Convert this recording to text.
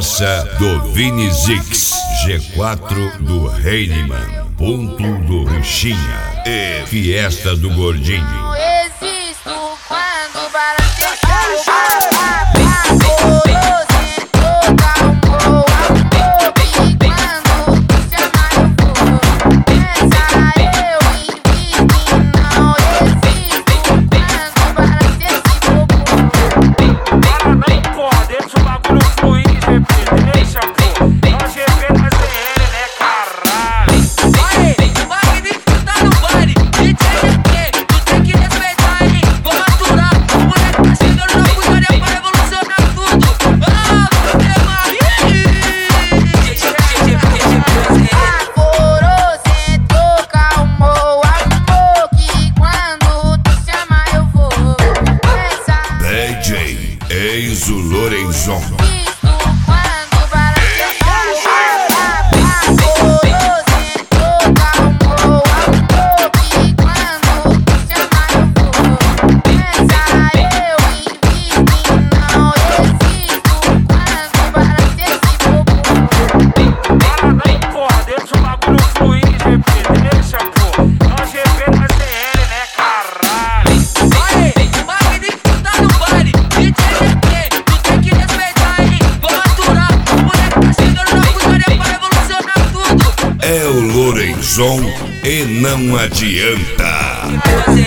Corsa do Vini Zix, G4 do Heinemann, Ponto do Richinha e Fiesta do Gordinho. Não existo quando barateia. Eis o Lorenzon. É o Lorenzon e não adianta.